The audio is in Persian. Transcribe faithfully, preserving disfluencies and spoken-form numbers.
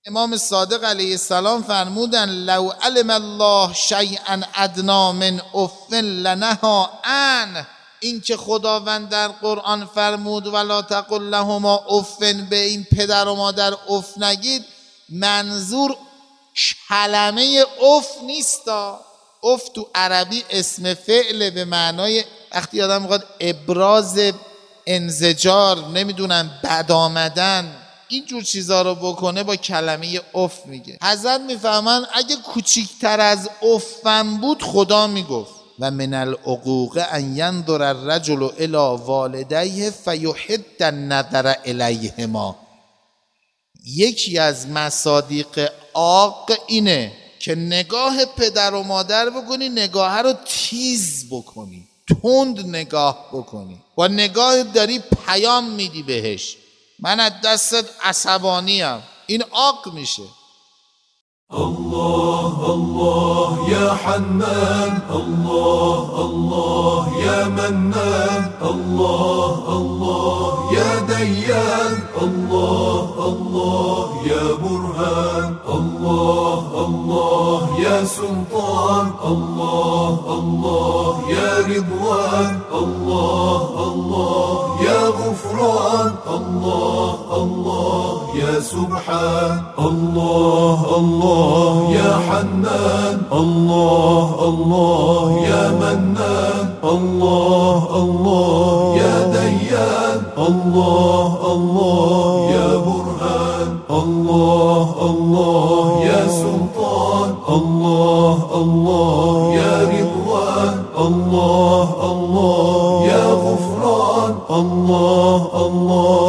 امام صادق علیه السلام فرمودن لو علم الله شیئا ادنا من اف لنهی عنه. این که خداوند در قرآن فرمود ولا تقل لهما اف، به این پدر و مادر اف نگید، منظور کلمه اف نیستا. اف تو عربی اسم فعل به معنای وقتی آدم میخواد ابراز انزجار، نمیدونم بد آمدن، اینجور چیزا رو بکنه با کلمه اف میگه. حضرت میفهمن اگه کوچیکتر از افم بود خدا میگفت و من العقوق ان ينظر الرجل الى والديه فيحد النظر الیهما. یکی از مصادیق عاق اینه که نگاه پدر و مادر بکنی، نگاه رو تیز بکنی، تند نگاه بکنی، با نگاه داری پیام میدی بهش، من از دستت عصبانیم، این عاق میشه. الله الله يا حنان، الله الله يا منان، الله الله يا ديان، الله الله يا برهان، الله الله يا سلطان، الله الله يا رضوان، الله الله يا غفران، الله الله يا سبحان، الله الله يا حنان، الله الله يا منان، الله الله يا ديان، الله الله يا برهان، الله الله يا سلطان، الله الله يا رضوان، الله الله يا غفران، الله الله